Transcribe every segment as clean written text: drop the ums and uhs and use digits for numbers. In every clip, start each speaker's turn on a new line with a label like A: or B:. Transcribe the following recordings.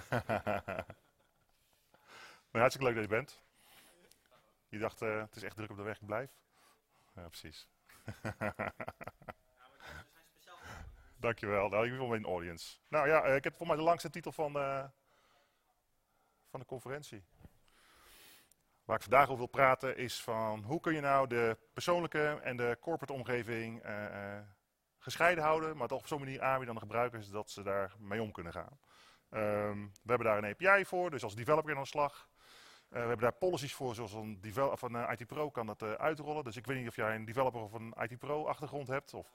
A: Maar hartstikke leuk dat je bent. Je dacht, het is echt druk op de weg, ik blijf. Ja, precies. Dankjewel. Nou, ik ben wel mijn audience. Nou ja, ik heb voor mij de langste titel van de conferentie. Waar ik vandaag over wil praten is van hoe kun je nou de persoonlijke en de corporate omgeving gescheiden houden, maar toch op zo'n manier aanbieden aan de gebruikers dat ze daar mee om kunnen gaan. We hebben daar een API voor, dus als developer aan de slag. We hebben daar policies voor, zoals een IT Pro kan dat uitrollen. Dus ik weet niet of jij een developer of een IT Pro achtergrond hebt. Of...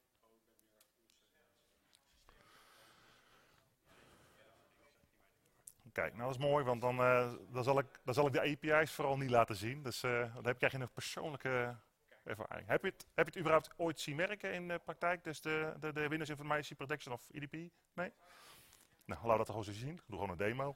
A: Kijk, nou dat is mooi, want dan zal ik de API's vooral niet laten zien. Dus dan krijg je een persoonlijke ervaring. Heb je het überhaupt ooit zien werken in de praktijk? Dus de Windows Information Protection of IDP? Nee? Nou, laten we dat toch gewoon eens zien. Ik doe gewoon een demo.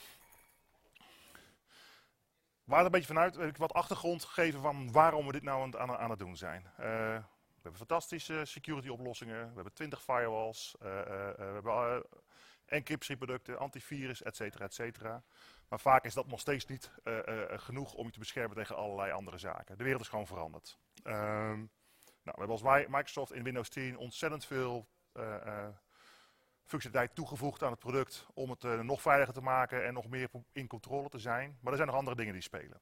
A: Waar het een beetje vanuit, wil ik wat achtergrond geven van waarom we dit nou aan het doen zijn. We hebben fantastische security oplossingen, we hebben 20 firewalls, we hebben encryptieproducten, antivirus, et cetera, et cetera. Maar vaak is dat nog steeds niet genoeg om je te beschermen tegen allerlei andere zaken. De wereld is gewoon veranderd. Nou, we hebben als Microsoft in Windows 10 ontzettend veel functionaliteit toegevoegd aan het product om het nog veiliger te maken en nog meer in controle te zijn. Maar er zijn nog andere dingen die spelen.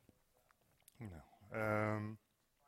A: Nou,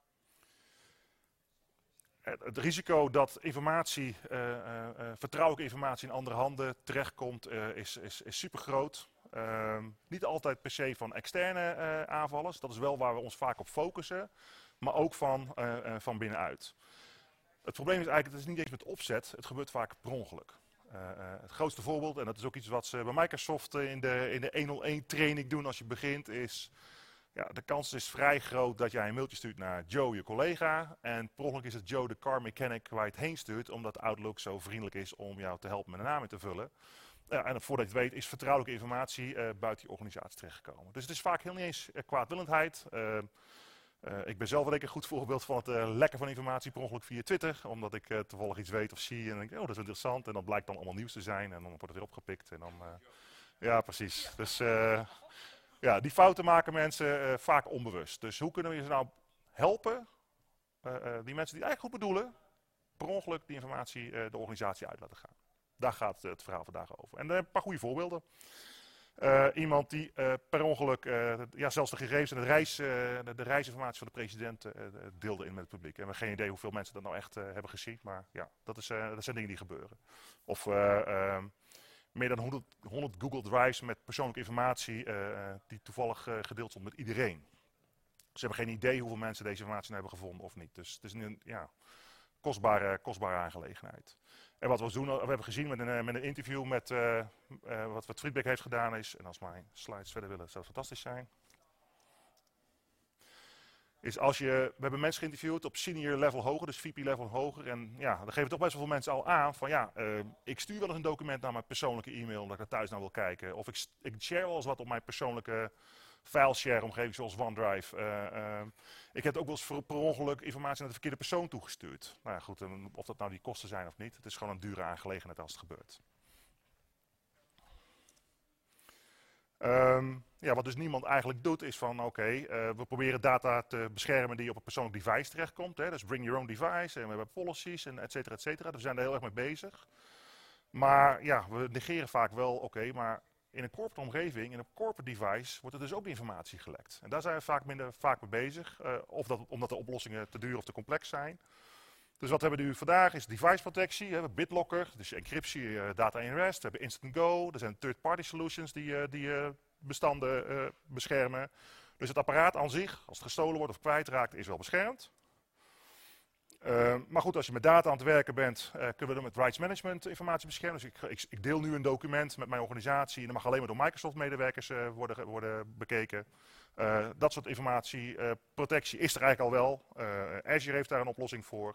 A: het risico dat informatie, vertrouwelijke informatie in andere handen terechtkomt is super groot. Niet altijd per se van externe aanvallers, dat is wel waar we ons vaak op focussen, maar ook van binnenuit. Het probleem is eigenlijk, het is niet eens met opzet, het gebeurt vaak per ongeluk. Het grootste voorbeeld, en dat is ook iets wat ze bij Microsoft in de 101 training doen als je begint, is ja, de kans is vrij groot dat jij een mailtje stuurt naar Joe, je collega. En per ongeluk is het Joe, de car mechanic, waar je het heen stuurt, omdat Outlook zo vriendelijk is om jou te helpen met een naam in te vullen. En voordat je het weet is vertrouwelijke informatie buiten je organisatie terechtgekomen. Dus het is vaak heel niet eens kwaadwillendheid. Ik ben zelf wel een goed voorbeeld van het lekken van informatie per ongeluk via Twitter. Omdat ik toevallig iets weet of zie en denk, oh dat is interessant. En dat blijkt dan allemaal nieuws te zijn en dan wordt het weer opgepikt. En dan, ja, precies. Dus ja, die fouten maken mensen vaak onbewust. Dus hoe kunnen we ze nou helpen, die mensen die het eigenlijk goed bedoelen, per ongeluk die informatie de organisatie uit laten gaan. Daar gaat het verhaal vandaag over. En een paar goede voorbeelden. Iemand die per ongeluk zelfs de gegevens en de reisinformatie van de president deelde in met het publiek. En we hebben geen idee hoeveel mensen dat nou echt hebben gezien, maar ja, dat zijn dingen die gebeuren. Of meer dan 100 Google Drives met persoonlijke informatie die toevallig gedeeld stond met iedereen. Ze hebben geen idee hoeveel mensen deze informatie hebben gevonden of niet. Dus het is een kostbare aangelegenheid. En wat we hebben gezien met een interview met wat Friedbeck heeft gedaan is, en als mijn slides verder willen, zou het fantastisch zijn. Is we hebben mensen geïnterviewd op senior level hoger, dus VP level hoger. En ja, dan geven toch best wel veel mensen al aan van ja, ik stuur wel eens een document naar mijn persoonlijke e-mail omdat ik er thuis naar wil kijken. Of ik share wel eens wat op mijn persoonlijke fileshare omgeving zoals OneDrive. Ik heb ook wel eens per ongeluk informatie naar de verkeerde persoon toegestuurd. Nou ja, goed, of dat nou die kosten zijn of niet, het is gewoon een dure aangelegenheid als het gebeurt. Wat dus niemand eigenlijk doet is van oké, we proberen data te beschermen die op een persoonlijk device terechtkomt. Hè, dus bring your own device en we hebben policies en et cetera, et cetera. Dus we zijn er heel erg mee bezig. Maar ja, we negeren vaak wel oké, maar in een corporate omgeving, in een corporate device, wordt er dus ook informatie gelekt. En daar zijn we vaak mee bezig, omdat de oplossingen te duur of te complex zijn. Dus wat hebben we nu vandaag is device protectie, we hebben BitLocker, dus encryptie, data in rest, we hebben Instant Go, er zijn third-party solutions die bestanden beschermen. Dus het apparaat aan zich, als het gestolen wordt of kwijtraakt, is wel beschermd. Maar goed, als je met data aan het werken bent, kunnen we dan met rights management informatie beschermen. Dus ik deel nu een document met mijn organisatie en dat mag alleen maar door Microsoft medewerkers worden bekeken. Dat soort informatie, protectie is er eigenlijk al wel. Azure heeft daar een oplossing voor.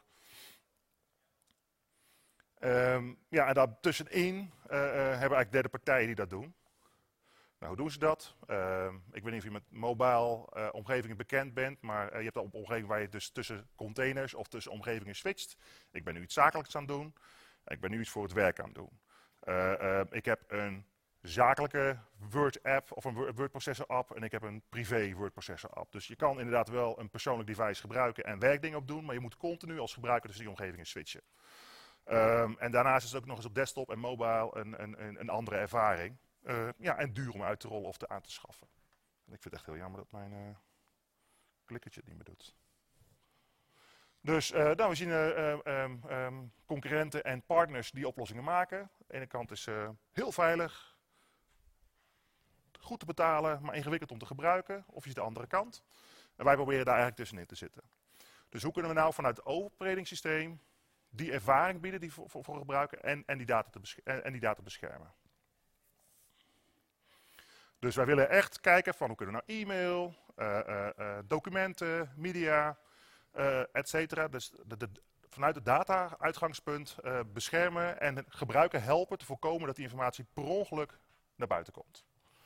A: En daartussenin hebben we eigenlijk derde partijen die dat doen. Nou, hoe doen ze dat? Ik weet niet of je met mobile omgevingen bekend bent, maar je hebt een omgeving waar je dus tussen containers of tussen omgevingen switcht. Ik ben nu iets zakelijks aan het doen. Ik ben nu iets voor het werk aan het doen. Ik heb een zakelijke Word-app of een Word-processor-app en ik heb een privé Word-processor-app. Dus je kan inderdaad wel een persoonlijk device gebruiken en werkdingen op doen, maar je moet continu als gebruiker tussen die omgevingen switchen. En daarnaast is het ook nog eens op desktop en mobile een andere ervaring. Ja, en duur om uit te rollen of aan te schaffen. En ik vind het echt heel jammer dat mijn klikkertje het niet meer doet. Dus we zien concurrenten en partners die oplossingen maken. Aan de ene kant is heel veilig, goed te betalen, maar ingewikkeld om te gebruiken. Of je ziet de andere kant. En wij proberen daar eigenlijk tussenin te zitten. Dus hoe kunnen we nou vanuit het overpredingssysteem die ervaring bieden die voor gebruiker en die data beschermen. Dus wij willen echt kijken van hoe kunnen we nou e-mail, documenten, media, et cetera. Dus vanuit het data-uitgangspunt beschermen en de gebruiker helpen te voorkomen dat die informatie per ongeluk naar buiten komt.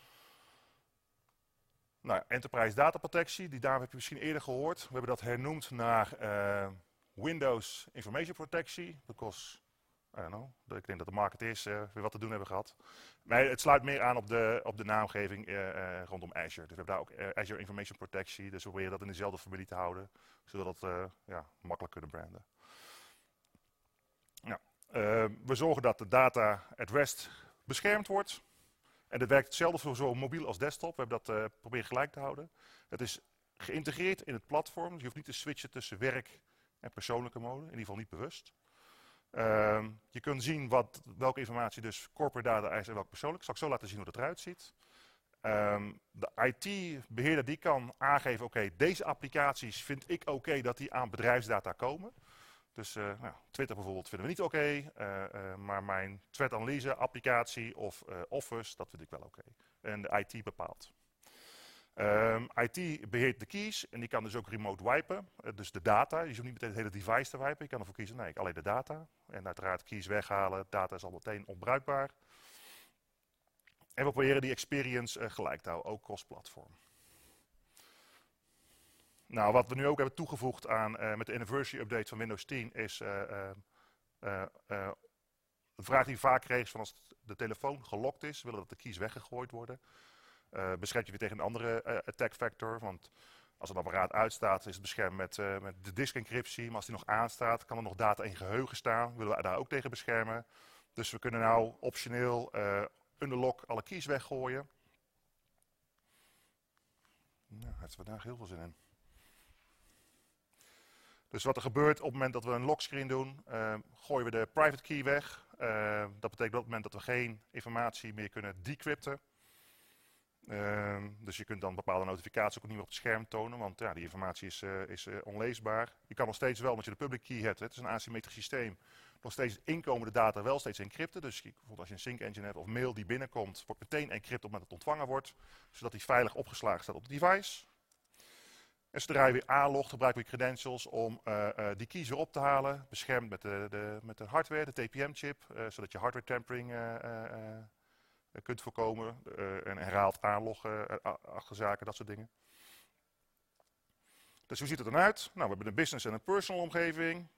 A: Nou, Enterprise Data Protectie, die naam heb je misschien eerder gehoord. We hebben dat hernoemd naar Windows Information Protectie, because ik denk dat de marketeers weer wat te doen hebben gehad. Maar het sluit meer aan op de naamgeving rondom Azure. Dus we hebben daar ook Azure Information Protectie, dus we proberen dat in dezelfde familie te houden, zodat we dat makkelijk kunnen branden. Nou, we zorgen dat de data at rest beschermd wordt. En dat werkt hetzelfde voor zowel mobiel als desktop. We hebben dat proberen gelijk te houden. Het is geïntegreerd in het platform. Dus je hoeft niet te switchen tussen werk en persoonlijke mode. In ieder geval niet bewust. Je kunt zien welke informatie dus corporate data is en welke persoonlijk. Zal ik zo laten zien hoe dat eruit ziet. De IT-beheerder die kan aangeven, oké, deze applicaties vind ik oké dat die aan bedrijfsdata komen. Dus Twitter bijvoorbeeld vinden we niet oké, maar mijn threat-analyse applicatie of Office, dat vind ik wel oké. En de IT bepaalt. IT beheert de keys en die kan dus ook remote wipen, dus de data. Je hoeft niet meteen het hele device te wipen, je kan ervoor kiezen, nee, alleen de data. En uiteraard keys weghalen, data is al meteen onbruikbaar. En we proberen die experience gelijk te houden, ook cross-platform. Nou, wat we nu ook hebben toegevoegd aan met de anniversary update van Windows 10 is de vraag die we vaak kregen is van als de telefoon gelokt is, willen we dat de keys weggegooid worden. Beschermt je weer tegen een andere attack vector, want als het apparaat uitstaat is het beschermd met de disk encryptie, maar als die nog aanstaat kan er nog data in geheugen staan, willen we daar ook tegen beschermen. Dus we kunnen nou optioneel under lock alle keys weggooien. Nou, heeft er vandaag heel veel zin in. Dus wat er gebeurt op het moment dat we een lockscreen doen, gooien we de private key weg. Dat betekent op het moment dat we geen informatie meer kunnen decrypten. Dus je kunt dan bepaalde notificaties ook niet meer op het scherm tonen, want ja, die informatie is onleesbaar. Je kan nog steeds wel, omdat je de public key hebt, het is een asymmetrisch systeem, nog steeds inkomende data wel steeds encrypten. Dus bijvoorbeeld als je een sync engine hebt of mail die binnenkomt, wordt meteen encrypt op het moment dat het ontvangen wordt, zodat die veilig opgeslagen staat op het device. En zodra je weer aanlogt, gebruiken we credentials om die keys weer op te halen. Beschermd met de hardware, de TPM-chip, zodat je hardware tampering kunt voorkomen. En herhaald aanloggen, achter zaken, dat soort dingen. Dus hoe ziet het eruit? Nou, we hebben een business en een personal omgeving.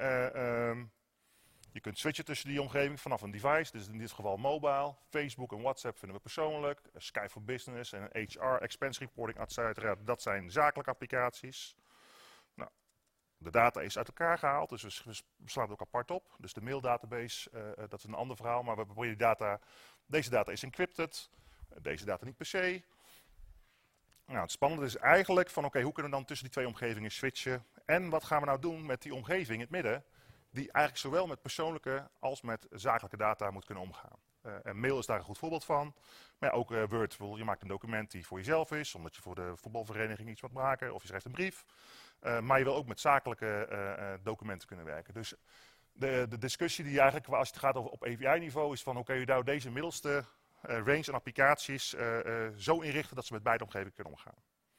A: Je kunt switchen tussen die omgeving vanaf een device, dus in dit geval mobile. Facebook en WhatsApp vinden we persoonlijk. Skype for Business en HR, expense reporting, etc. Dat zijn zakelijke applicaties. Nou, de data is uit elkaar gehaald, dus we slaan het ook apart op. Dus de maildatabase, dat is een ander verhaal, maar we proberen deze data is encrypted, deze data niet per se. Nou, het spannende is eigenlijk van oké, hoe kunnen we dan tussen die twee omgevingen switchen? En wat gaan we nou doen met die omgeving in het midden? Die eigenlijk zowel met persoonlijke als met zakelijke data moet kunnen omgaan. En mail is daar een goed voorbeeld van. Maar ja, ook Word, je maakt een document die voor jezelf is, omdat je voor de voetbalvereniging iets wilt maken, of je schrijft een brief. Maar je wil ook met zakelijke documenten kunnen werken. Dus de discussie die eigenlijk, als het gaat op API-niveau, is van hoe kun je nou deze middelste range aan applicaties zo inrichten dat ze met beide omgevingen kunnen omgaan.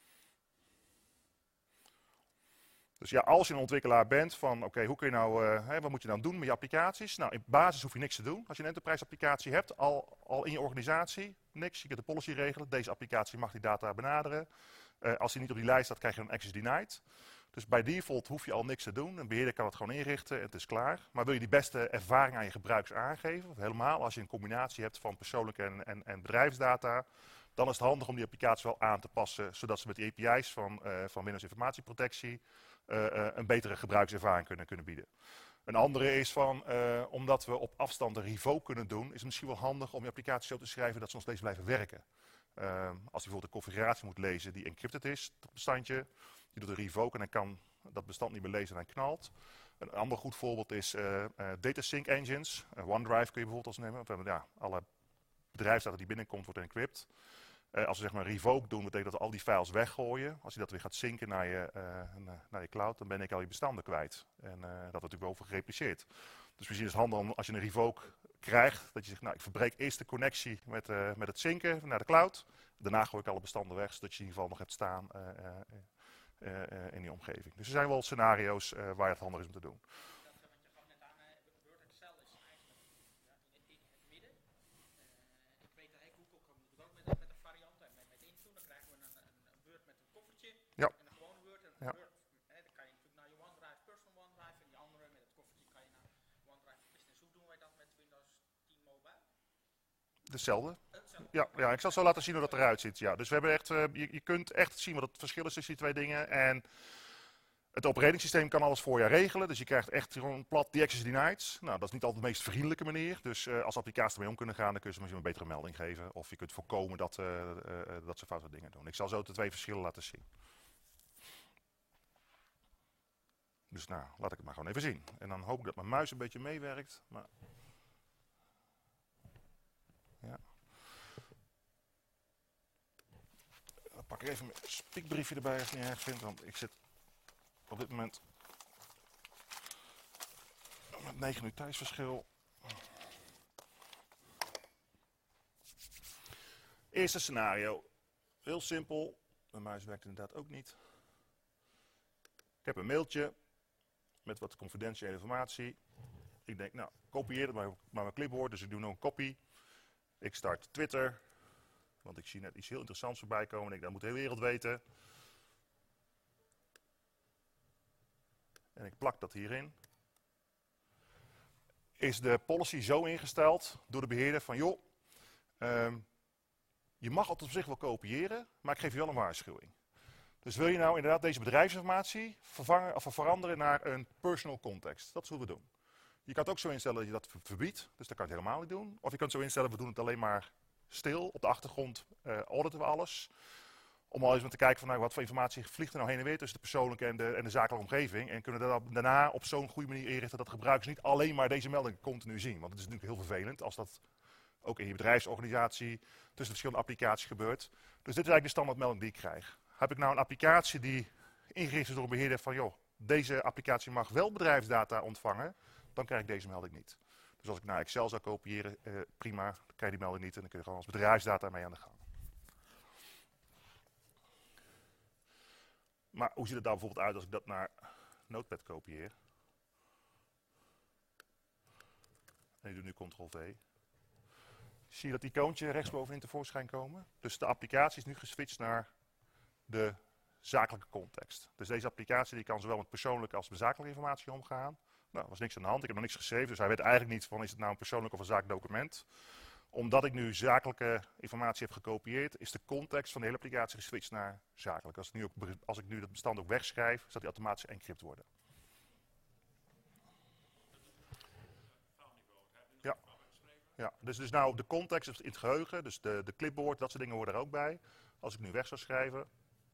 A: Dus ja, als je een ontwikkelaar bent van oké, hoe kun je nou, wat moet je dan doen met je applicaties? Nou, in basis hoef je niks te doen. Als je een enterprise applicatie hebt, al in je organisatie, niks. Je kunt de policy regelen. Deze applicatie mag die data benaderen. Als die niet op die lijst staat, krijg je een access denied. Dus bij default hoef je al niks te doen. Een beheerder kan het gewoon inrichten en het is klaar. Maar wil je die beste ervaring aan je gebruikers aangeven, of helemaal als je een combinatie hebt van persoonlijke en bedrijfsdata, dan is het handig om die applicatie wel aan te passen, zodat ze met de API's van Windows Informatieprotectie een betere gebruikservaring kunnen bieden. Een andere is van, omdat we op afstand een revoke kunnen doen, is het misschien wel handig om je applicatie zo te schrijven dat ze nog steeds blijven werken. Als je bijvoorbeeld een configuratie moet lezen die encrypted is, dat bestandje, die doet een revoke en dan kan dat bestand niet meer lezen en dan knalt. Een ander goed voorbeeld is data sync engines. OneDrive kun je bijvoorbeeld als nemen. Ja, alle bedrijfsdata die binnenkomt wordt encrypt. Als we zeg maar revoke doen, betekent dat we al die files weggooien. Als je dat weer gaat synken naar je cloud, dan ben ik al je bestanden kwijt. En dat wordt natuurlijk over gerepliceerd. Dus misschien is het handig als je een revoke krijgt, dat je zegt, nou ik verbreek eerst de connectie met het synken naar de cloud. Daarna gooi ik alle bestanden weg, zodat je in ieder geval nog hebt staan in die omgeving. Dus er zijn wel scenario's waar het handig is om te doen. Ja.
B: En een gewone Word en een Word. Dan kan je natuurlijk naar je OneDrive, personal OneDrive en die andere met het koffertje kan je naar OneDrive Business. Hoe doen wij dat met Windows 10 Mobile?
A: Hetzelfde. Ja, ik zal zo laten zien hoe dat eruit ziet. Ja, dus we hebben echt, je kunt echt zien wat het verschil is tussen die twee dingen. En het operatingsysteem kan alles voor je regelen. Dus je krijgt echt gewoon plat the access denied. Nou, dat is niet altijd de meest vriendelijke manier. Dus als applicaties ermee om kunnen gaan, dan kun je ze misschien een betere melding geven. Of je kunt voorkomen dat ze foute dingen doen. Ik zal zo de twee verschillen laten zien. Dus nou, laat ik het maar gewoon even zien. En dan hoop ik dat mijn muis een beetje meewerkt. Maar ja. Dan pak ik even mijn spiekbriefje erbij als ik het niet erg vind. Want ik zit op dit moment met 9 uur tijdsverschil. Eerste scenario. Heel simpel. Mijn muis werkt inderdaad ook niet. Ik heb een mailtje met wat confidentiële informatie. Ik denk, nou, kopieer het maar mijn clipboard. Dus ik doe nog een copy. Ik start Twitter. Want ik zie net iets heel interessants voorbij komen. Ik denk, dat moet de hele wereld weten. En ik plak dat hierin. Is de policy zo ingesteld door de beheerder van, joh, je mag het op zich wel kopiëren, maar ik geef je wel een waarschuwing. Dus wil je nou inderdaad deze bedrijfsinformatie veranderen naar een personal context? Dat zullen we doen. Je kan het ook zo instellen dat je dat verbiedt, dus dat kan je het helemaal niet doen. Of je kan het zo instellen, we doen het alleen maar stil. Op de achtergrond auditen we alles. Om al eens te kijken van nou, wat voor informatie vliegt er nou heen en weer tussen de persoonlijke en de zakelijke omgeving. En kunnen we dat daarna op zo'n goede manier inrichten dat gebruikers niet alleen maar deze melding continu zien. Want het is natuurlijk heel vervelend als dat ook in je bedrijfsorganisatie tussen verschillende applicaties gebeurt. Dus dit is eigenlijk de standaardmelding die ik krijg. Heb ik nou een applicatie die ingericht is door een beheerder van joh, deze applicatie mag wel bedrijfsdata ontvangen, dan krijg ik deze melding niet. Dus als ik naar Excel zou kopiëren, prima, dan krijg je die melding niet en dan kun je gewoon als bedrijfsdata mee aan de gang. Maar hoe ziet het daar bijvoorbeeld uit als ik dat naar Notepad kopieer? En ik doe nu Ctrl-V. Zie je dat icoontje rechtsbovenin tevoorschijn komen? Dus de applicatie is nu geswitcht naar de zakelijke context. Dus deze applicatie die kan zowel met persoonlijke als met zakelijke informatie omgaan. Nou, er was niks aan de hand, ik heb nog niks geschreven, dus hij weet eigenlijk niet van is het nou een persoonlijk of een zakelijk document. Omdat ik nu zakelijke informatie heb gekopieerd, is de context van de hele applicatie geswitcht naar zakelijk. Als ik nu dat bestand ook wegschrijf, zal die automatisch encrypt worden. Ja, dus nou de context is in het geheugen, dus de clipboard, dat soort dingen horen er ook bij. Als ik nu weg zou schrijven.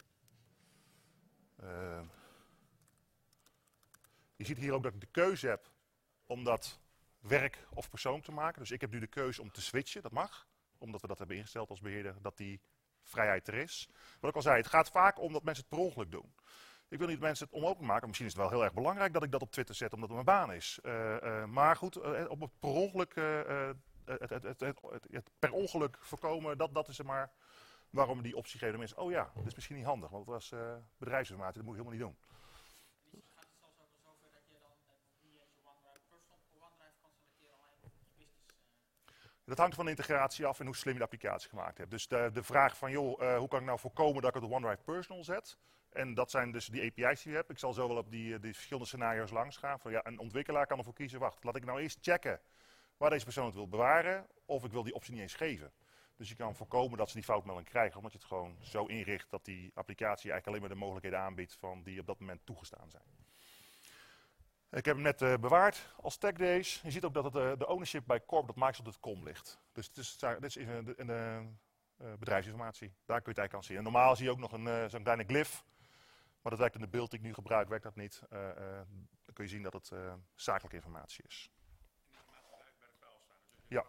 A: Je ziet hier ook dat ik de keuze heb om dat werk of persoon te maken. Dus ik heb nu de keuze om te switchen, dat mag. Omdat we dat hebben ingesteld als beheerder, dat die vrijheid er is. Wat ik al zei, het gaat vaak om dat mensen het per ongeluk doen. Ik wil niet dat mensen het onmogelijk maken. Misschien is het wel heel erg belangrijk dat ik dat op Twitter zet, omdat het mijn baan is. Maar goed, op het per ongeluk, het per ongeluk voorkomen, dat is er maar waarom we die optie geven. Mensen, oh ja, dat is misschien niet handig, want het was bedrijfsinformatie, dat moet je helemaal niet doen.
B: Gaat het zelfs ook zover dat je dan niet eens je OneDrive personal OneDrive kan selecteren, alleen je business?
A: Dat hangt van de integratie af en hoe slim je de applicatie gemaakt hebt. Dus de vraag van, joh, hoe kan ik nou voorkomen dat ik het op OneDrive Personal zet? En dat zijn dus die API's die je hebt. Ik zal zo wel op die verschillende scenario's langs gaan. Van, ja, een ontwikkelaar kan ervoor kiezen, wacht, laat ik nou eerst checken waar deze persoon het wil bewaren, of ik wil die optie niet eens geven. Dus je kan voorkomen dat ze die foutmelding krijgen, omdat je het gewoon zo inricht dat die applicatie eigenlijk alleen maar de mogelijkheden aanbiedt van die op dat moment toegestaan zijn. Ik heb hem net bewaard als tag days. Je ziet ook dat het, de ownership bij corp.microsoft.com ligt. Dus dit is een bedrijfsinformatie. Daar kun je het eigenlijk aan zien. En normaal zie je ook nog zo'n kleine glyph. Maar dat werkt in de beeld die ik nu gebruik, werkt dat niet. Dan kun je zien dat het zakelijke informatie is. Ja.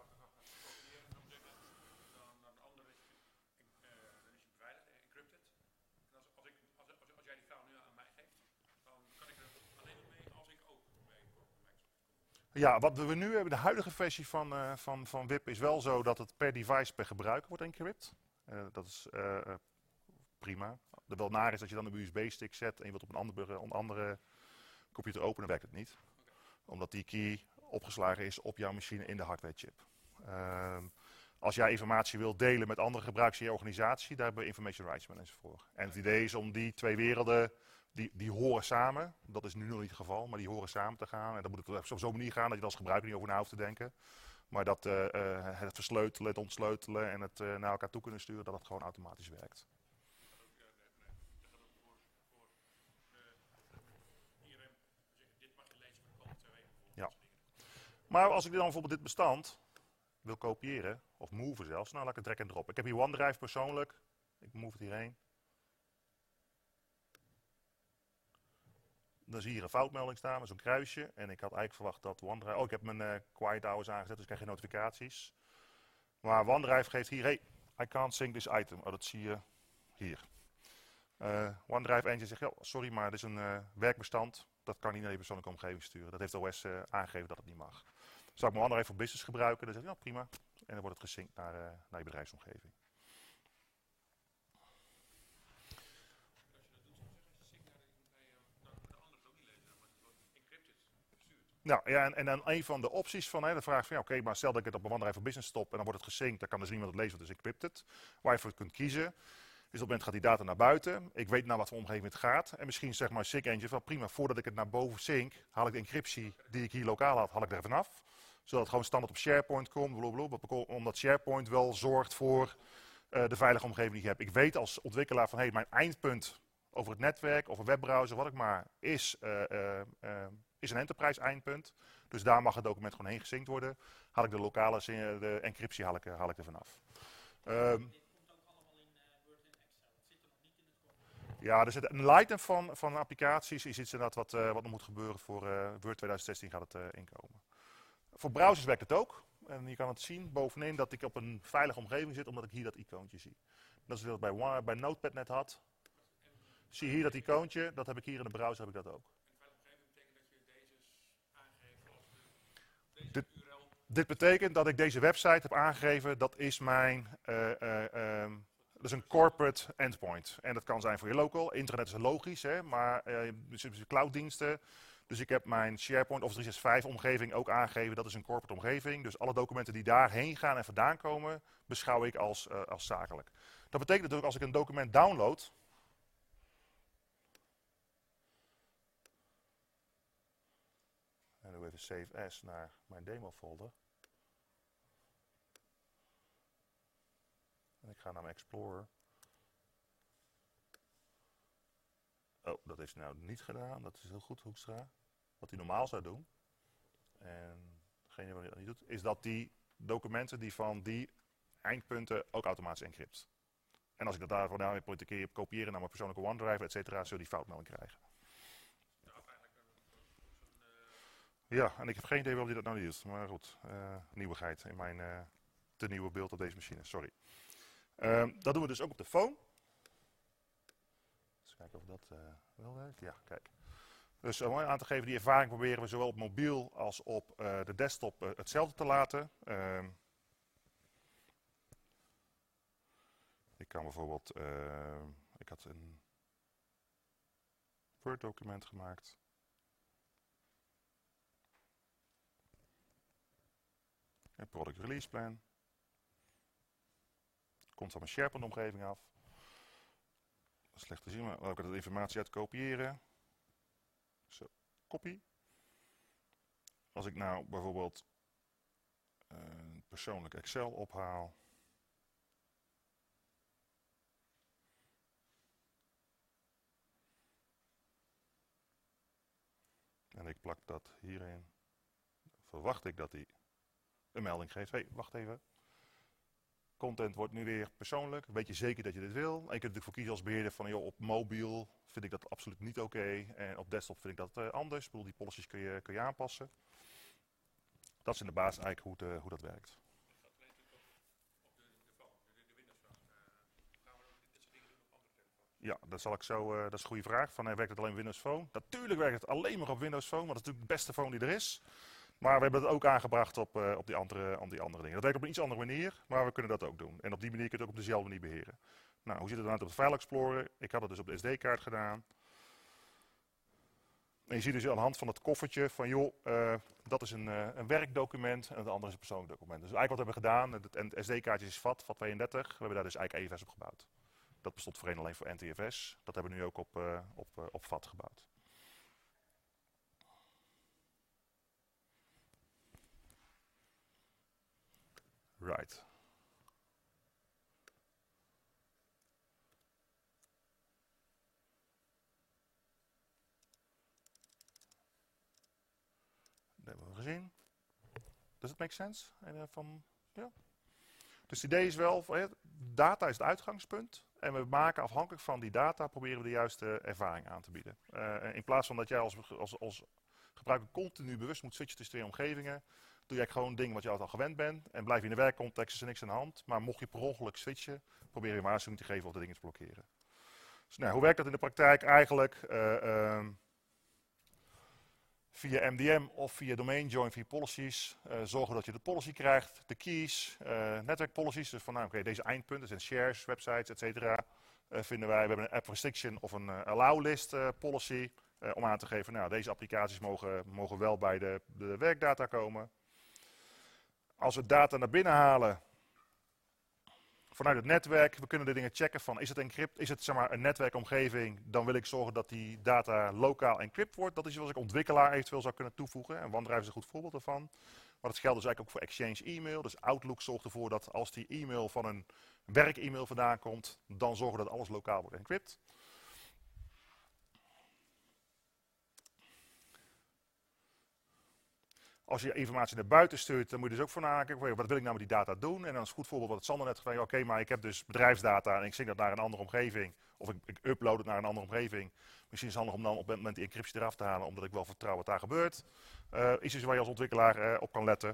A: Ja, wat we nu hebben, de huidige versie van WIP is wel zo dat het per device, per gebruiker wordt encrypt. Dat is prima. De wel naar is dat je dan een USB-stick zet en je wilt op een andere computer openen, werkt het niet. Omdat die key opgeslagen is op jouw machine in de hardware chip. Als jij informatie wilt delen met andere gebruikers in je organisatie, daar hebben we Information Rights Manager voor. En het idee is om die twee werelden, die horen samen. Dat is nu nog niet het geval, maar die horen samen te gaan. En dan moet het op zo'n manier gaan dat je er als gebruiker niet over na hoeft te denken. Maar dat het versleutelen, het ontsleutelen en het naar elkaar toe kunnen sturen, dat het gewoon automatisch werkt. Ja. Maar als ik dan bijvoorbeeld dit bestand wil kopiëren, of moven zelfs, nou laat ik het drag en drop. Ik heb hier OneDrive persoonlijk, ik move het hierheen. Dan zie je hier een foutmelding staan met zo'n kruisje. En ik had eigenlijk verwacht dat OneDrive... Oh, ik heb mijn quiet hours aangezet, dus ik krijg geen notificaties. Maar OneDrive geeft hier... Hey, I can't sync this item. Oh, dat zie je hier. OneDrive Engine zegt, ja, sorry, maar dit is een werkbestand. Dat kan niet naar je persoonlijke omgeving sturen. Dat heeft de OS aangegeven dat het niet mag. Zou ik mijn OneDrive voor business gebruiken? Dan zeg ik, ja, prima. En dan wordt het gesynct naar je bedrijfsomgeving. Nou ja, en dan een van de opties van de vraag van ja, oké, maar stel dat ik het op een OneDrive for Business stop en dan wordt het gesynct, dan kan dus niemand het lezen, want het is encrypted. Waar je voor kunt kiezen, is op het moment gaat die data naar buiten. Ik weet naar wat voor omgeving het gaat. En misschien zeg maar Sync Engine, wel prima, voordat ik het naar boven sync, haal ik de encryptie die ik hier lokaal had, haal ik er even af. Zodat het gewoon standaard op SharePoint komt, blablabla, omdat SharePoint wel zorgt voor de veilige omgeving die je hebt. Ik weet als ontwikkelaar van hey, mijn eindpunt over het netwerk of een webbrowser, wat ik maar, is een enterprise eindpunt. Dus daar mag het document gewoon heen gesynct worden. Haal ik de lokale de encryptie haal ik er vanaf.
B: Dit komt ook allemaal in Word en Excel. Het zit er nog niet in het kort.
A: Ja, er zit een item van applicaties. Is iets inderdaad wat er moet gebeuren voor Word 2016 gaat het inkomen. Voor browsers werkt het ook. En je kan het zien bovenin dat ik op een veilige omgeving zit, omdat ik hier dat icoontje zie. Dat is wat ik bij Notepad net had. Zie je hier dat icoontje, dat heb ik hier in de browser heb ik dat ook. Dit betekent dat ik deze website heb aangegeven, dat is mijn dat is een corporate endpoint. En dat kan zijn voor je local. Internet is logisch, hè, maar clouddiensten. Dus ik heb mijn SharePoint of 365 omgeving ook aangegeven, dat is een corporate omgeving. Dus alle documenten die daarheen gaan en vandaan komen, beschouw ik als zakelijk. Dat betekent natuurlijk als ik een document download, en doe even save as naar mijn demo folder. En ik ga naar mijn Explorer. Oh, dat heeft hij nou niet gedaan. Dat is heel goed, Hoekstra. Wat hij normaal zou doen. En degene wat hij dat niet doet, is dat die documenten die van die eindpunten ook automatisch encrypt. En als ik dat daarvoor nou weer een keer kopiëren naar mijn persoonlijke OneDrive, et cetera, zul je die foutmelding krijgen. Ja, en ik heb geen idee waarom hij dat nou niet doet. Maar goed, nieuwigheid in mijn te nieuwe beeld op deze machine, sorry. Dat doen we dus ook op de phone. Eens kijken of dat wel werkt. Ja, kijk. Dus om aan te geven, die ervaring proberen we zowel op mobiel als op de desktop hetzelfde te laten. Ik kan bijvoorbeeld, ik had een Word document gemaakt. Een product release plan. komt van mijn SharePoint-omgeving af. Slecht te zien, maar dan kan ik de informatie uit kopiëren. Zo, kopie. Als ik nou bijvoorbeeld een persoonlijk Excel ophaal. En ik plak dat hierin. Verwacht ik dat hij een melding geeft. Hé, wacht even. Content wordt nu weer persoonlijk. Weet je zeker dat je dit wil? En je kunt er natuurlijk voor kiezen als beheerder van, joh, op mobiel vind ik dat absoluut niet oké. En op desktop vind ik dat anders. Ik bedoel, die policies kun je aanpassen. Dat is in de basis eigenlijk hoe dat werkt.
C: Dat gaat alleen natuurlijk op de phone, de Windows phone. Gaan we ook dit soort dingen doen op andere telefoons?
A: Ja, dat zal ik zo. Dat is een goede vraag. Werkt het alleen op Windows Phone? Natuurlijk werkt het alleen maar op Windows Phone, want dat is natuurlijk de beste phone die er is. Maar we hebben het ook aangebracht op die andere dingen. Dat werkt op een iets andere manier, maar we kunnen dat ook doen. En op die manier kun je het ook op dezelfde manier beheren. Nou, hoe zit het dan uit op de File Explorer? Ik had het dus op de SD-kaart gedaan. En je ziet dus aan de hand van het koffertje van, joh, dat is een werkdocument en het andere is een persoonlijk document. Dus eigenlijk wat we hebben gedaan, het SD-kaartje is FAT32. We hebben daar dus eigenlijk EFS op gebouwd. Dat bestond voorheen alleen voor NTFS. Dat hebben we nu ook op FAT gebouwd. Right. Dat hebben we gezien. Does it make sense? Ja. Dus het idee is wel, data is het uitgangspunt. En we maken afhankelijk van die data, proberen we de juiste ervaring aan te bieden. In plaats van dat jij als gebruiker continu bewust moet switchen tussen twee omgevingen, doe jij gewoon dingen wat je altijd al gewend bent. En blijf je in de werkcontext, is er niks aan de hand. Maar mocht je per ongeluk switchen, probeer je waarschuwing te geven of de dingen te blokkeren. Dus nou, hoe werkt dat in de praktijk? Eigenlijk via MDM of via domain join, via policies, zorgen dat je de policy krijgt, de keys, netwerkpolicies. Dus van, nou, oké, deze eindpunten zijn shares, websites, etc. Vinden wij. We hebben een app restriction of een allow list policy. Om aan te geven, nou, deze applicaties mogen wel bij de werkdata komen. Als we data naar binnen halen vanuit het netwerk, we kunnen de dingen checken van, is het encrypt, is het zeg maar een netwerkomgeving, dan wil ik zorgen dat die data lokaal encrypt wordt. Dat is wat ik ontwikkelaar eventueel zou kunnen toevoegen. En OneDrive is een goed voorbeeld daarvan. Maar dat geldt dus eigenlijk ook voor Exchange e-mail. Dus Outlook zorgt ervoor dat als die e-mail van een werk-e-mail vandaan komt, dan zorgen dat alles lokaal wordt encrypt. Als je informatie naar buiten stuurt, dan moet je dus ook voor nadenken, wat wil ik nou met die data doen? En dan is een goed voorbeeld wat Sander net gezegd, oké, maar ik heb dus bedrijfsdata en ik zing dat naar een andere omgeving. Of ik upload het naar een andere omgeving. Misschien is het handig om dan op het moment die encryptie eraf te halen, omdat ik wel vertrouw wat daar gebeurt. Is dus waar je als ontwikkelaar op kan letten.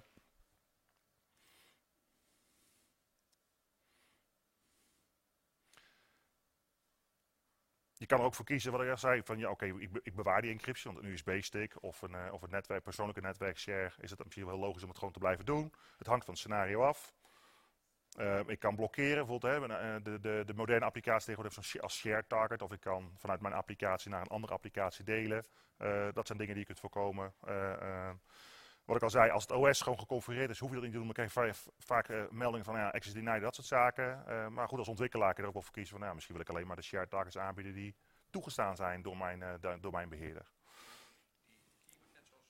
A: Je kan er ook voor kiezen, wat ik al zei, van ja, oké, ik bewaar die encryptie, want een USB-stick of een netwerk, persoonlijke netwerkshare, is het misschien wel heel logisch om het gewoon te blijven doen. Het hangt van het scenario af. Ik kan blokkeren, bijvoorbeeld de moderne applicatie tegenwoordig heeft zo'n als share target, of ik kan vanuit mijn applicatie naar een andere applicatie delen. Dat zijn dingen die je kunt voorkomen. Wat ik al zei, als het OS gewoon geconfigureerd is, hoef je dat niet te doen. Dan krijg je vaak meldingen van ja, access denied, dat soort zaken. Maar goed, als ontwikkelaar kun je er ook wel voor kiezen van, nou, misschien wil ik alleen maar de shared targets aanbieden die toegestaan zijn door mijn beheerder.
C: Die key wordt net zoals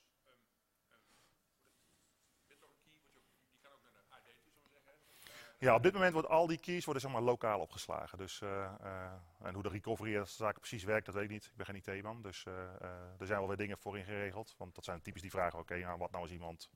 C: BitTorrent key, die kan ook naar de ID toe, zullen we zeggen.
A: Ja, op dit moment worden al die keys zeg maar, lokaal opgeslagen. Dus, en hoe de recovery zaken precies werkt, dat weet ik niet. Ik ben geen IT-man, dus er zijn wel weer dingen voor in geregeld. Want dat zijn typisch die vragen, oké, nou, wat nou als iemand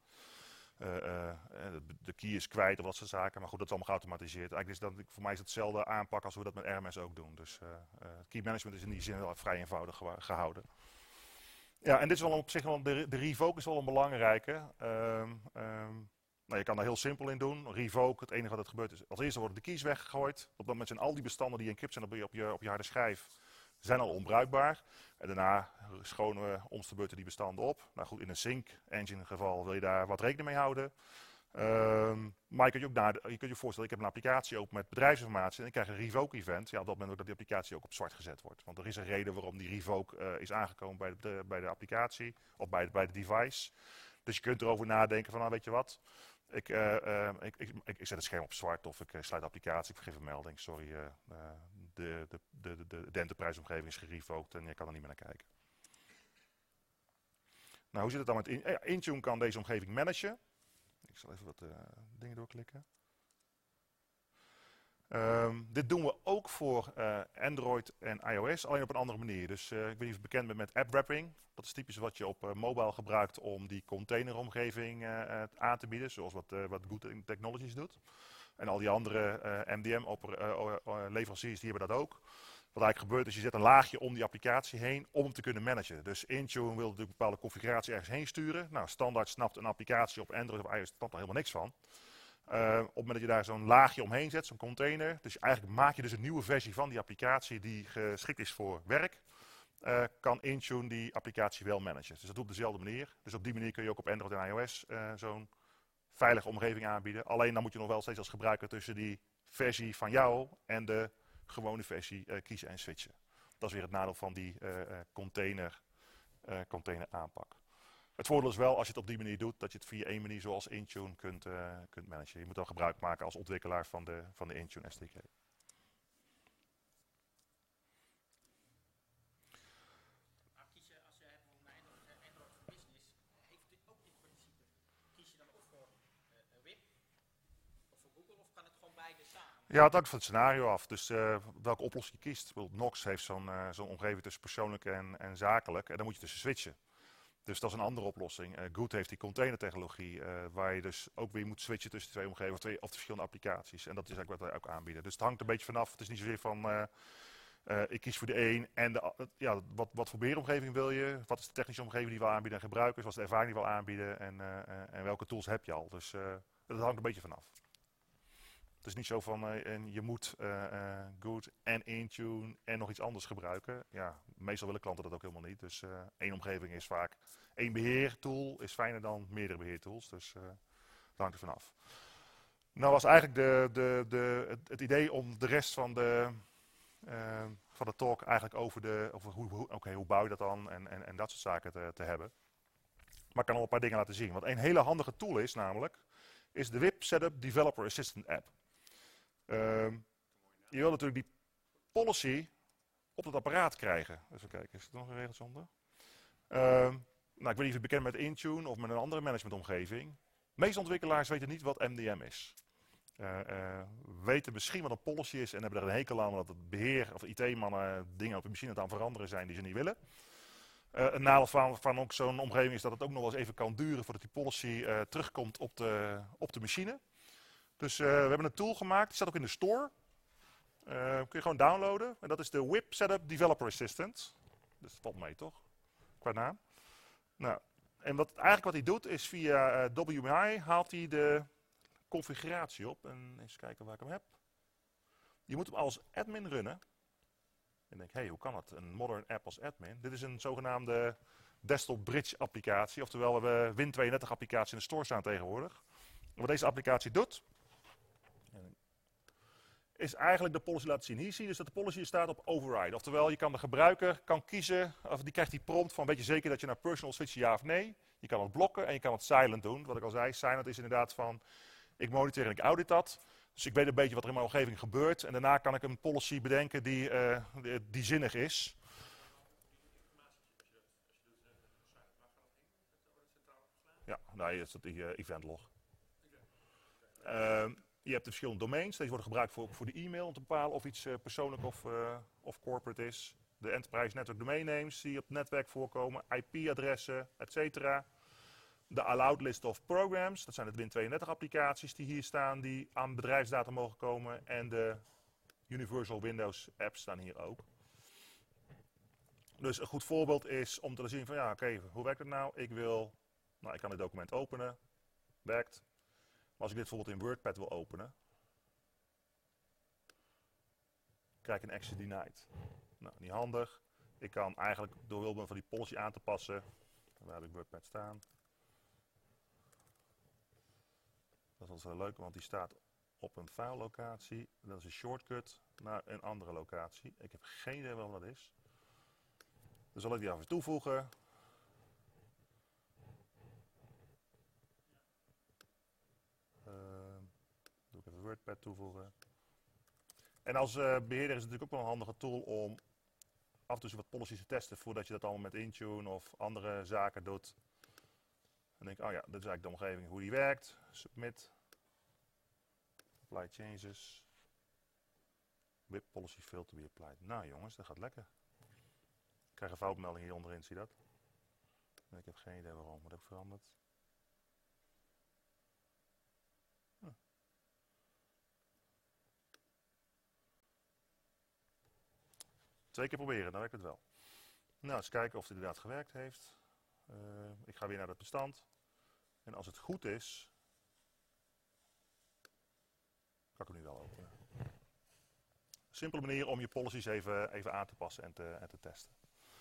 A: de key is kwijt of dat soort zaken. Maar goed, dat is allemaal geautomatiseerd. Eigenlijk is voor mij is het hetzelfde aanpak als we dat met RMS ook doen. Dus key management is in die zin wel vrij eenvoudig gehouden. Ja, en dit is wel op zich wel, de revoke is wel een belangrijke. Nou, je kan daar heel simpel in doen. Revoke, het enige wat er gebeurt is, als eerste worden de keys weggegooid. Op dat moment zijn al die bestanden die encrypt zijn op je harde schijf, zijn al onbruikbaar. En daarna schonen we om de beurt die bestanden op. Nou goed, in een sync engine geval wil je daar wat rekening mee houden. Maar je kunt je voorstellen, ik heb een applicatie open met bedrijfsinformatie en ik krijg een revoke event. Ja, op dat moment wil ik dat die applicatie ook op zwart gezet wordt. Want er is een reden waarom die revoke is aangekomen bij de applicatie of bij de device. Dus je kunt erover nadenken van, nou weet je wat, Ik zet het scherm op zwart of ik sluit de applicatie, ik vergeef een melding. Sorry, de enterprise-omgeving is gerevoked en je kan er niet meer naar kijken. Nou, hoe zit het dan met Intune kan deze omgeving managen. Ik zal even wat dingen doorklikken. Dit doen we ook voor Android en iOS, alleen op een andere manier. Dus ik weet niet of je bekend bent met app wrapping. Dat is typisch wat je op mobile gebruikt om die containeromgeving aan te bieden, zoals wat Good Technologies doet. En al die andere MDM-leveranciers die hebben dat ook. Wat eigenlijk gebeurt is, je zet een laagje om die applicatie heen om hem te kunnen managen. Dus Intune wil natuurlijk een bepaalde configuratie ergens heen sturen. Nou, standaard snapt een applicatie op Android of iOS er helemaal niks van. Op het moment dat je daar zo'n laagje omheen zet, zo'n container, dus eigenlijk maak je dus een nieuwe versie van die applicatie die geschikt is voor werk, kan Intune die applicatie wel managen. Dus dat doet op dezelfde manier. Dus op die manier kun je ook op Android en iOS zo'n veilige omgeving aanbieden. Alleen dan moet je nog wel steeds als gebruiker tussen die versie van jou en de gewone versie kiezen en switchen. Dat is weer het nadeel van die container aanpak. Het voordeel is wel, als je het op die manier doet, dat je het via één manier zoals Intune kunt managen. Je moet dan gebruik maken als ontwikkelaar van de Intune SDK.
B: Als je hebt een Android voor Business, heeft dit ook dit principe. Kies je dan of voor WIP of voor Google of kan het gewoon beide samen?
A: Ja, het hangt van het scenario af. Dus welke oplossing je kiest. Bijvoorbeeld Nox heeft zo'n omgeving tussen persoonlijk en zakelijk. En dan moet je tussen switchen. Dus dat is een andere oplossing. Good heeft die containertechnologie, waar je dus ook weer moet switchen tussen twee omgevingen of de verschillende applicaties. En dat is eigenlijk wat wij ook aanbieden. Dus het hangt een beetje vanaf. Het is niet zozeer van, ik kies voor de een en wat voor beheeromgeving wil je? Wat is de technische omgeving die we aanbieden en gebruikers? Wat is de ervaring die we aanbieden? En welke tools heb je al? Dus dat hangt een beetje vanaf. Het is niet zo van, je moet Good en Intune en nog iets anders gebruiken. Ja, meestal willen klanten dat ook helemaal niet. Dus één omgeving is vaak, één beheertool is fijner dan meerdere beheertools. Dus dat hangt er vanaf. Nou was eigenlijk het idee om de rest van de talk eigenlijk over hoe bouw je dat dan en dat soort zaken te hebben. Maar ik kan al een paar dingen laten zien. Want een hele handige tool is namelijk, is de WIP Setup Developer Assistant App. Je wil natuurlijk die policy op het apparaat krijgen. Even kijken, is er nog een regeltje onder? Nou, ik weet niet of je bekend bent met Intune of met een andere managementomgeving. De meeste ontwikkelaars weten niet wat MDM is. Weten misschien wat een policy is en hebben er een hekel aan dat het beheer of IT-mannen dingen op de machine aan het veranderen zijn die ze niet willen. Een nadeel van ook zo'n omgeving is dat het ook nog wel eens even kan duren voordat die policy terugkomt op de machine. Dus we hebben een tool gemaakt, die staat ook in de store. Kun je gewoon downloaden. En dat is de WIP Setup Developer Assistant. Dus dat valt mee toch? Qua naam. Nou, en eigenlijk wat hij doet is via WMI haalt hij de configuratie op. En eens kijken waar ik hem heb. Je moet hem als admin runnen. En denk, hey, hoe kan dat? Een modern app als admin. Dit is een zogenaamde desktop bridge applicatie. Oftewel, we hebben Win32 applicatie in de store staan tegenwoordig. En wat deze applicatie doet, is eigenlijk de policy laten zien. Hier zie je dus dat de policy staat op override. Oftewel, je kan de gebruiker kiezen, of die krijgt die prompt van, weet je zeker dat je naar personal switcht, ja of nee? Je kan het blokken en je kan het silent doen. Wat ik al zei, silent is inderdaad van, ik monitor en ik audit dat. Dus ik weet een beetje wat er in mijn omgeving gebeurt. En daarna kan ik een policy bedenken die zinnig is. Ja, nee, dat is het event log. Je hebt de verschillende domains. Deze worden gebruikt voor de e-mail om te bepalen of iets persoonlijk of corporate is. De enterprise network domain names die op het netwerk voorkomen. IP-adressen, etc. De allowed list of programs. Dat zijn de Win32 applicaties die hier staan. Die aan bedrijfsdata mogen komen. En de Universal Windows apps staan hier ook. Dus een goed voorbeeld is om te zien van ja, oké, hoe werkt het nou? Ik kan dit document openen. Werkt. Maar als ik dit bijvoorbeeld in WordPad wil openen, krijg ik een access denied. Nou, niet handig. Ik kan eigenlijk door middel van die policy aan te passen, waar heb ik WordPad staan. Dat is wel leuk, want die staat op een file locatie. Dat is een shortcut naar een andere locatie. Ik heb geen idee wat dat is. Dan zal ik die even toevoegen. WordPad toevoegen. En als beheerder is het natuurlijk ook wel een handige tool om af en toe wat policies te testen voordat je dat allemaal met Intune of andere zaken doet. Dan denk ik, oh ja, dit is eigenlijk de omgeving hoe die werkt. Submit. Apply changes. WIP policy failed to be applied. Nou jongens, dat gaat lekker. Ik krijg een foutmelding hier onderin, zie je dat? En ik heb geen idee waarom. Wat heb ik veranderd? 2 keer proberen, dan werkt het wel. Nou, eens kijken of het inderdaad gewerkt heeft. Ik ga weer naar het bestand. En als het goed is, kan ik hem nu wel openen. Simpele manier om je policies even aan te passen en te testen.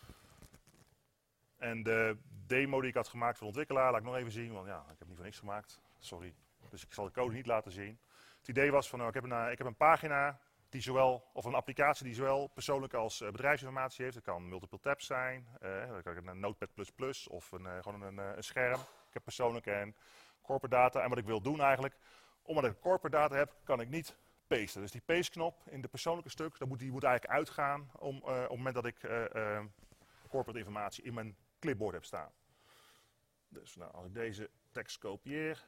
A: En de demo die ik had gemaakt voor de ontwikkelaar, laat ik nog even zien, want ja, ik heb niet voor niks gemaakt. Sorry. Dus ik zal de code niet laten zien. Het idee was van, nou, ik heb een pagina die zowel, of een applicatie die zowel persoonlijke als bedrijfsinformatie heeft. Het kan multiple tabs zijn, dat kan een Notepad++ of gewoon een scherm. Ik heb persoonlijke en corporate data. En wat ik wil doen eigenlijk, omdat ik corporate data heb, kan ik niet pasten. Dus die paste knop in de persoonlijke stuk, die moet eigenlijk uitgaan op het moment dat ik corporate informatie in mijn clipboard heb staan. Dus nou, als ik deze tekst kopieer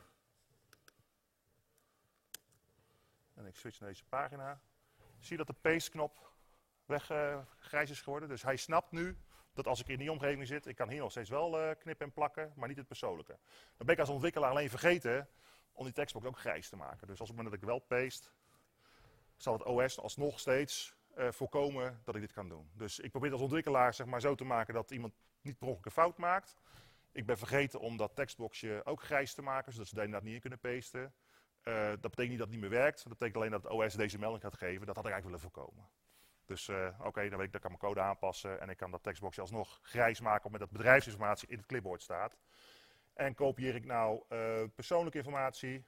A: en ik switch naar deze pagina, zie je dat de paste knop grijs is geworden. Dus hij snapt nu dat als ik in die omgeving zit, ik kan hier nog steeds wel knippen en plakken, maar niet het persoonlijke. Dan ben ik als ontwikkelaar alleen vergeten om die tekstbox ook grijs te maken. Dus als op het moment dat ik wel paste, zal het OS alsnog steeds voorkomen dat ik dit kan doen. Dus ik probeer het als ontwikkelaar zeg maar, zo te maken dat iemand niet per ongeluk een fout maakt. Ik ben vergeten om dat tekstboxje ook grijs te maken, zodat ze daar inderdaad niet in kunnen pasten. Dat betekent niet dat het niet meer werkt. Dat betekent alleen dat het OS deze melding gaat geven. Dat had ik eigenlijk willen voorkomen. Dus oké, dan weet ik dat ik mijn code aanpassen en ik kan dat tekstboxje alsnog grijs maken omdat dat bedrijfsinformatie in het clipboard staat. En kopieer ik nou persoonlijke informatie.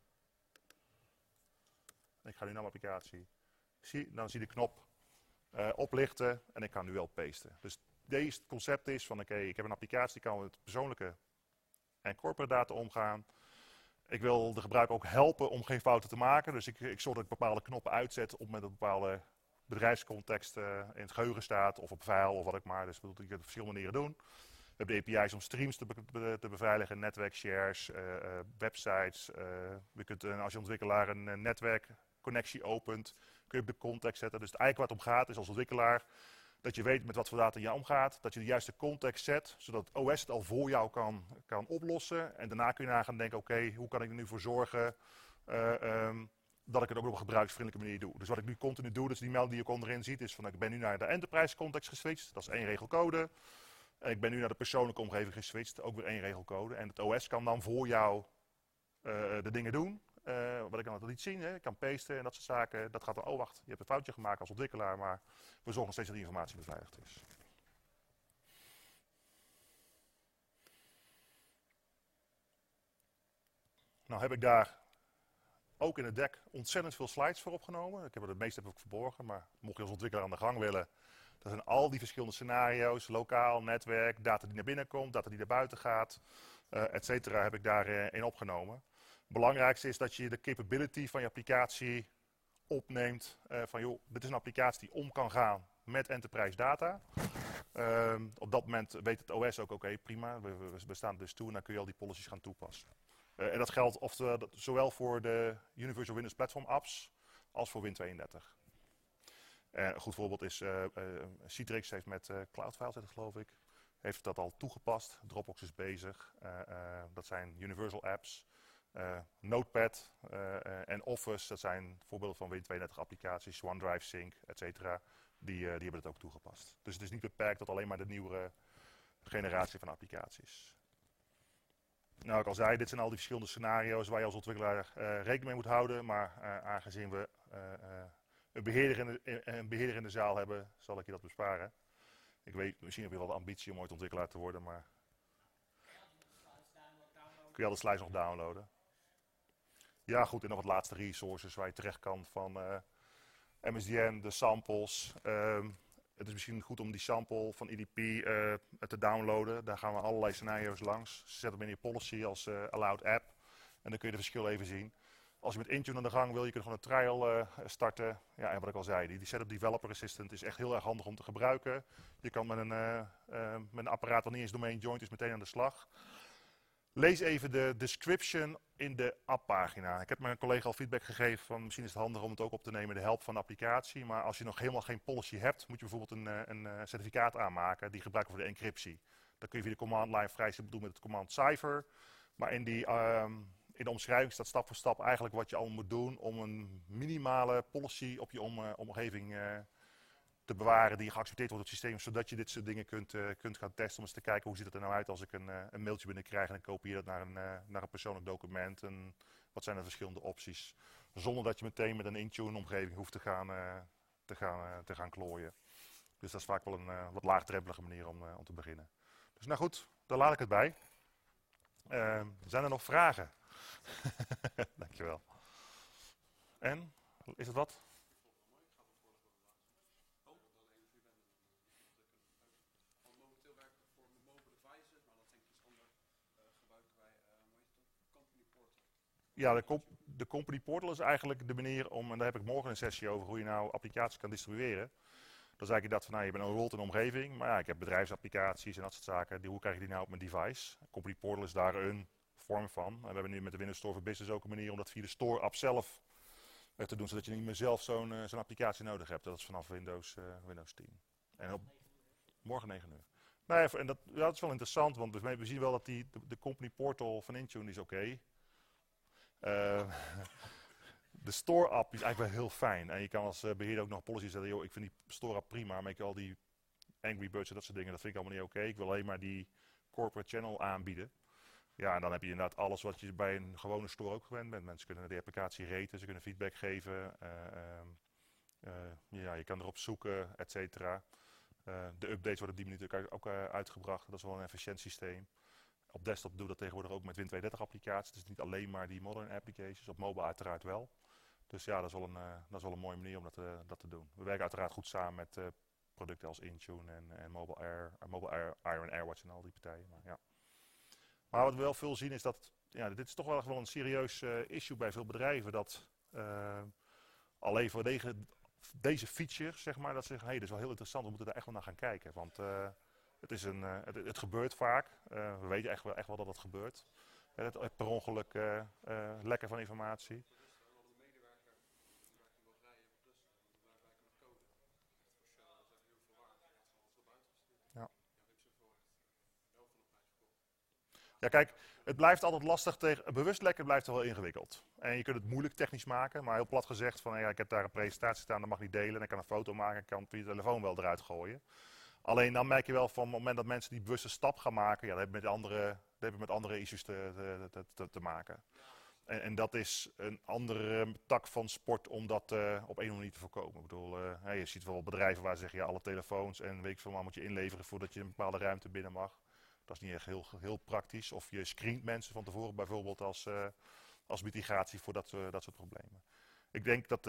A: Ik ga nu naar mijn applicatie. Dan zie je de knop oplichten en ik kan nu wel pasten. Dus deze concept is van oké, ik heb een applicatie die kan met persoonlijke en corporate data omgaan. Ik wil de gebruiker ook helpen om geen fouten te maken. Dus ik zorg dat ik bepaalde knoppen uitzet op het moment dat een bepaalde bedrijfscontext in het geheugen staat of op file of wat ik maar. Dus ik kan het op verschillende manieren doen. We hebben de API's om streams te beveiligen, netwerkshares, websites. Je kunt, als je ontwikkelaar een netwerkconnectie opent, kun je op de context zetten. Dus eigenlijk wat het om gaat is als ontwikkelaar dat je weet met wat voor data je omgaat, dat je de juiste context zet, zodat het OS het al voor jou kan oplossen. En daarna kun je na gaan denken, oké, hoe kan ik er nu voor zorgen dat ik het ook op een gebruiksvriendelijke manier doe. Dus wat ik nu continu doe, dus die melding die je ook onderin ziet, is van ik ben nu naar de enterprise context geswitcht, dat is 1 regel code. En ik ben nu naar de persoonlijke omgeving geswitcht, ook weer 1 regel code. En het OS kan dan voor jou de dingen doen. Wat ik kan het niet zien, hè. Ik kan pasten en dat soort zaken. Dat gaat dan, oh wacht, je hebt een foutje gemaakt als ontwikkelaar, maar we zorgen nog steeds dat die informatie beveiligd is. Nou heb ik daar ook in het deck ontzettend veel slides voor opgenomen. Ik heb er het meeste ook verborgen, maar mocht je als ontwikkelaar aan de gang willen, dat zijn al die verschillende scenario's, lokaal, netwerk, data die naar binnen komt, data die naar buiten gaat, et cetera, heb ik daarin opgenomen. Het belangrijkste is dat je de capability van je applicatie opneemt. Van joh, dit is een applicatie die om kan gaan met enterprise data. Op dat moment weet het OS ook, oké, prima, we staan dus toe en dan kun je al die policies gaan toepassen. En dat geldt zowel voor de Universal Windows Platform apps als voor Win32. Een goed voorbeeld is Citrix heeft met Cloudfile, geloof ik, heeft dat al toegepast. Dropbox is bezig. Dat zijn Universal apps. Notepad en Office, dat zijn voorbeelden van Win32 applicaties. OneDrive, Sync, etc. Die hebben het ook toegepast. Dus het is niet beperkt tot alleen maar de nieuwere generatie van applicaties. Nou, ik al zei, dit zijn al die verschillende scenario's waar je als ontwikkelaar rekening mee moet houden. Maar aangezien we een beheerder in de zaal hebben, zal ik je dat besparen. Ik weet, misschien heb je wel de ambitie om ooit ontwikkelaar te worden, maar kun je al de slides nog downloaden. Ja goed, en nog wat laatste resources waar je terecht kan van MSDN, de samples. Het is misschien goed om die sample van EDP te downloaden. Daar gaan we allerlei scenario's langs. Zet hem in je policy als allowed app. En dan kun je de verschillen even zien. Als je met Intune aan de gang wil, je kunt gewoon een trial starten. Ja, en wat ik al zei, die Setup Developer Assistant is echt heel erg handig om te gebruiken. Je kan met een apparaat wat niet eens domain joint is meteen aan de slag. Lees even de description in de apppagina. Ik heb mijn collega al feedback gegeven van misschien is het handig om het ook op te nemen, de help van de applicatie. Maar als je nog helemaal geen policy hebt, moet je bijvoorbeeld een certificaat aanmaken die gebruiken voor de encryptie. Dat kun je via de command line vrij simpel doen met het command cipher. Maar in de omschrijving staat stap voor stap eigenlijk wat je allemaal moet doen om een minimale policy op je omgeving te bewaren die geaccepteerd wordt op het systeem, zodat je dit soort dingen kunt gaan testen om eens te kijken hoe ziet het er nou uit als ik een mailtje binnenkrijg en dan kopieer dat naar een persoonlijk document en wat zijn de verschillende opties. Zonder dat je meteen met een Intune omgeving hoeft te gaan klooien. Dus dat is vaak wel een wat laagdrempelige manier om te beginnen. Dus nou goed, daar laat ik het bij. Zijn er nog vragen? Dankjewel. En, is het wat?
C: Momenteel werken we voor mobile devices, maar dat is denk ik iets anders. Gebruiken wij, Company Portal.
A: Ja, de Company Portal is eigenlijk de manier om, en daar heb ik morgen een sessie over, hoe je nou applicaties kan distribueren. Dan zeg je dat van, nou, je bent enrolled in een omgeving, maar ja, ik heb bedrijfsapplicaties en dat soort zaken. Hoe krijg je die nou op mijn device? Company Portal is daar een vorm van. En we hebben nu met de Windows Store for Business ook een manier om dat via de Store app zelf te doen, zodat je niet meer zelf zo'n applicatie nodig hebt. Dat is vanaf Windows 10. En op morgen 9 uur. Nou ja, en dat is wel interessant, want we zien wel dat de Company Portal van Intune is oké. De Store app is eigenlijk wel heel fijn. En je kan als beheerder ook nog policy zeggen, joh, ik vind die Store app prima, maar ik wil al die Angry Birds en dat soort dingen, dat vind ik allemaal niet oké. Ik wil alleen maar die corporate channel aanbieden. Ja, en dan heb je inderdaad alles wat je bij een gewone store ook gewend bent. Mensen kunnen de applicatie raten, ze kunnen feedback geven. Ja, je kan erop zoeken, et cetera. De updates worden op die manier ook uitgebracht. Dat is wel een efficiënt systeem. Op desktop doen we dat tegenwoordig ook met Win230 applicaties. Dus niet alleen maar die modern applications. Op mobile uiteraard wel. Dus ja, dat is wel een mooie manier om dat te doen. We werken uiteraard goed samen met producten als Intune en Mobile Air en AirWatch en al die partijen. Maar wat we wel veel zien is dat, ja, dit is toch wel een serieus issue bij veel bedrijven. Dat alleen voor deze feature, zeg maar, dat ze zeggen, hey, dat is wel heel interessant, we moeten daar echt wel naar gaan kijken. Want het gebeurt vaak. We weten echt wel dat het gebeurt. Het per ongeluk lekken van informatie. Ja, kijk, het blijft altijd lastig tegen. Bewust lekken blijft wel ingewikkeld. En je kunt het moeilijk technisch maken, maar heel plat gezegd van ja, ik heb daar een presentatie staan, dat mag niet delen. En ik kan een foto maken, ik kan het via je telefoon wel eruit gooien. Alleen dan merk je wel van het moment dat mensen die bewuste stap gaan maken, ja, dat hebben met andere issues te maken. En dat is een andere tak van sport om dat op een manier te voorkomen. Ik bedoel, je ziet wel bedrijven waar ze zeggen, ja, alle telefoons en weet ik veel, maar moet je inleveren voordat je een bepaalde ruimte binnen mag. Dat is niet echt heel praktisch. Of je screent mensen van tevoren bijvoorbeeld als mitigatie voor dat soort problemen. Ik denk dat...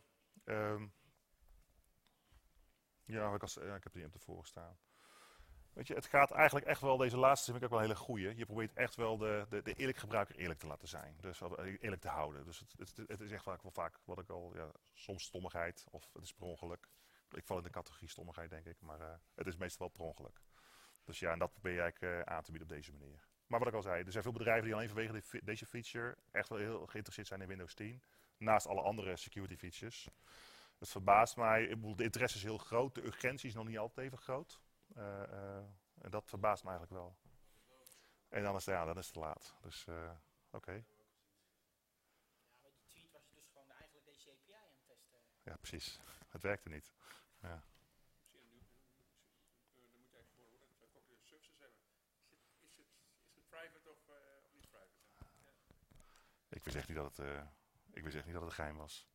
A: ja, ik heb die op tevoren staan. Weet je, het gaat eigenlijk echt wel, deze laatste vind ik ook wel een hele goeie. Je probeert echt wel de eerlijke gebruiker eerlijk te laten zijn. Dus eerlijk te houden. Dus het is echt wel vaak wat ik al, ja, soms stommigheid of het is per ongeluk. Ik val in de categorie stommigheid denk ik, maar het is meestal wel per ongeluk. Dus ja, en dat probeer je eigenlijk aan te bieden op deze manier. Maar wat ik al zei, er zijn veel bedrijven die alleen vanwege deze feature echt wel heel geïnteresseerd zijn in Windows 10. Naast alle andere security features. Het verbaast mij, de interesse is heel groot, de urgentie is nog niet altijd even groot. En dat verbaast me eigenlijk wel. En dan is het te laat. Dus oké.
B: Ja, met die tweet was je dus gewoon eigenlijk deze API aan het testen.
A: Ja, precies. Het werkte niet. Ja.
C: Private of niet private?
A: Ik wist echt niet dat het geheim was.